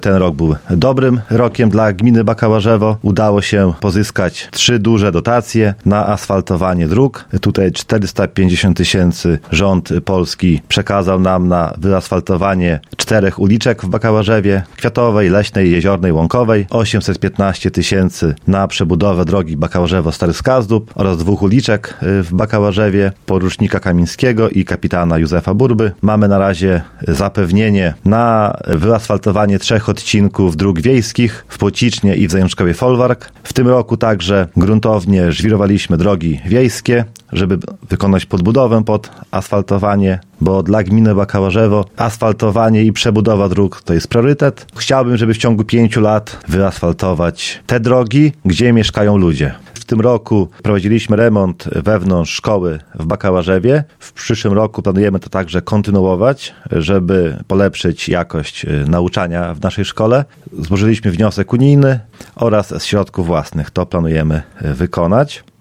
Ten rok był dobrym rokiem dla gminy Bakałarzewo. Udało się pozyskać 3 duże dotacje na asfaltowanie dróg. Tutaj 450 000 rząd polski przekazał nam na wyasfaltowanie 4 uliczek w Bakałarzewie: Kwiatowej, Leśnej, Jeziornej, Łąkowej. 815 000 na przebudowę drogi Bakałarzewo-Stary Skazdób oraz 2 uliczek w Bakałarzewie: Porucznika Kamińskiego i Kapitana Józefa Burby. Mamy na razie zapewnienie na wyasfaltowanie 3 odcinków dróg wiejskich w Płocicznie i w Zajączkowie Folwark. W tym roku także gruntownie żwirowaliśmy drogi wiejskie, żeby wykonać podbudowę pod asfaltowanie, bo dla gminy Bakałarzewo asfaltowanie i przebudowa dróg to jest priorytet. Chciałbym, żeby w ciągu 5 lat wyasfaltować te drogi, gdzie mieszkają ludzie. W tym roku prowadziliśmy remont wewnątrz szkoły w Bakałarzewie. W przyszłym roku planujemy to także kontynuować, żeby polepszyć jakość nauczania w naszej szkole. Złożyliśmy wniosek unijny oraz z środków własnych. To planujemy wykonać.